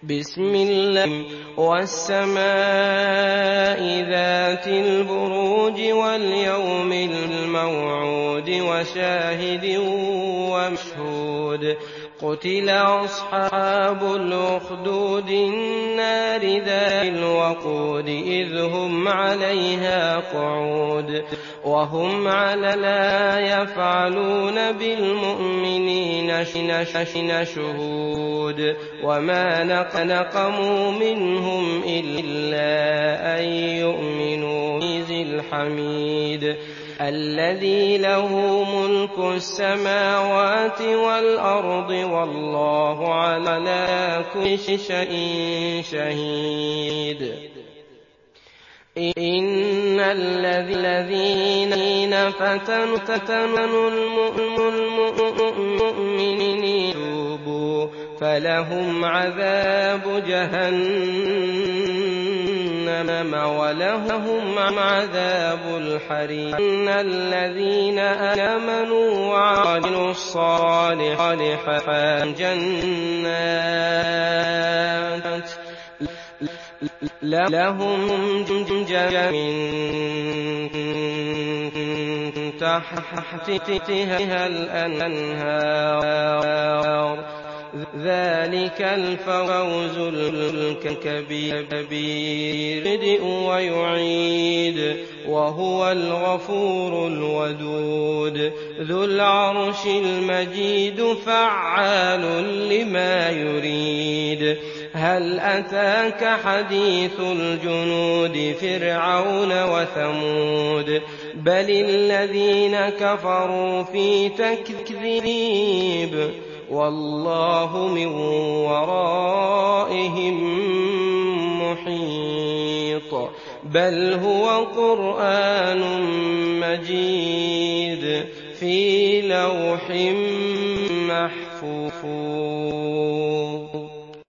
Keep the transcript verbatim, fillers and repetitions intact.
بسم الله والسماء ذات البروج واليوم الموعود وشاهد ومشهود قتل أصحاب الأخدود النار ذات الوقود إذ هم عليها قعود وهم على لا يفعلون بالمؤمنين شهود وما نقموا منهم إلا أن يؤمنوا بذي الحميد الذي له ملك السماوات والأرض والله على كل شيء شهيد إن الذين فتنوا المؤمنين توبوا فلهم عذاب جهنم ولهم عذاب الحريق إن الذين آمنوا وعملوا الصالحات جنات لهم جنات من تحتها الأنهار ذلك الفوز الكبير ويعيد وهو الغفور الودود ذو العرش المجيد فعال لما يريد هل أتاك حديث الجنود فرعون وثمود بل الذين كفروا في تكذيب والله من ورائهم محيط بل هو قرآن مجيد في لوح محفوظ.